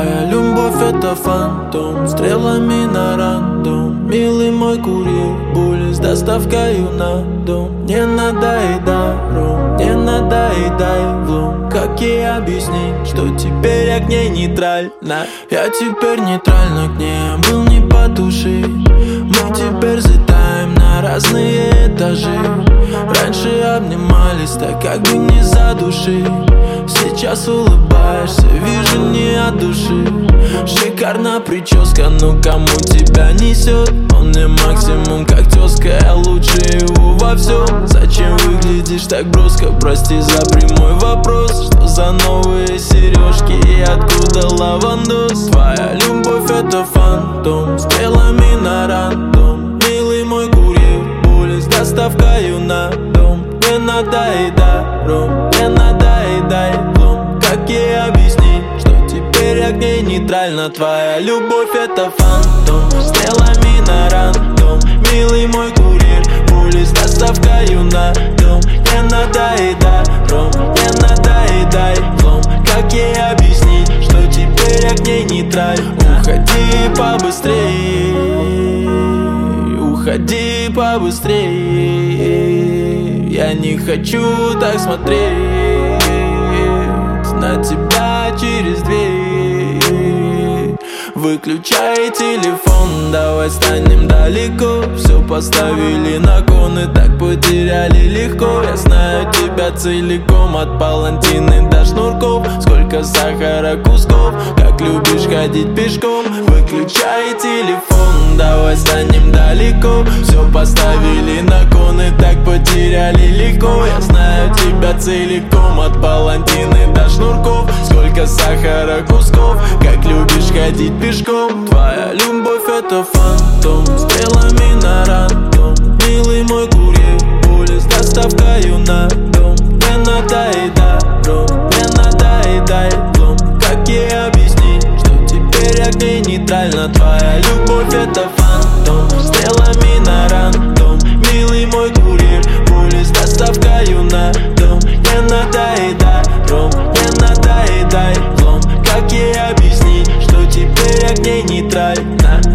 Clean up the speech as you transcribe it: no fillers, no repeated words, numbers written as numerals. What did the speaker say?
Твоя любовь это фантом, стрелами на рандом. Милый мой курьер, були с доставкою на дом. Не надоедай, ром, не надоедай, влом. Как ей объяснить, что теперь я к ней нейтральна? Я теперь нейтрально к ней, я был не по душе. Мы теперь взлетаем на разные этажи. Раньше обнимались, так как бы не за души. Сейчас улыбаешься, вижу не от души. Шикарная прическа, ну кому тебя несет? Он мне максимум как тезка, я лучше его во всем. Зачем выглядишь так броско? Прости за прямой вопрос. Что за новые сережки и откуда лавандос? Твоя любовь это фантом, стрелами на рандом. Милый мой курьер, були с доставкою на дом. Не надоедай, ром, не надоедай, влом. Как ей объяснить, что теперь я к ней нейтрально? Твоя любовь это фантом, стрелами на рандом. Милый мой курьер, були с доставкою на дом. Не надоедай, ром, не надоедай, влом. Как ей объяснить, что теперь я к ней нейтрально? Уходи побыстрее, уходи побыстрее. Я не хочу так смотреть на тебя через дверь. Выключай телефон, давай станем далеко. Все поставили на кон и так потеряли легко. Я знаю тебя целиком, от палантины до шнурков. Сколько сахара кусков, как любишь ходить пешком. Выключай телефон, давай станем далеко. Все поставили на кон и так потеряли легко. Я знаю тебя целиком, от палантины до шнурков. Сколько сахара кусков, как любишь ходить пешком. Твоя любовь это фантом, стрелами на рандом. Милый мой курьер, були с доставкою на дом. Не надоедай, ром, не надоедай, влом. Как ей объяснить, что теперь я к ней нейтрально? Твоя любовь это фантом, стрелами на рандом. Милый мой курьер, були с доставкою на дом. Не надоедай, ром, не надоедай, влом. Как ей объяснить, что теперь я к ней нейтрально?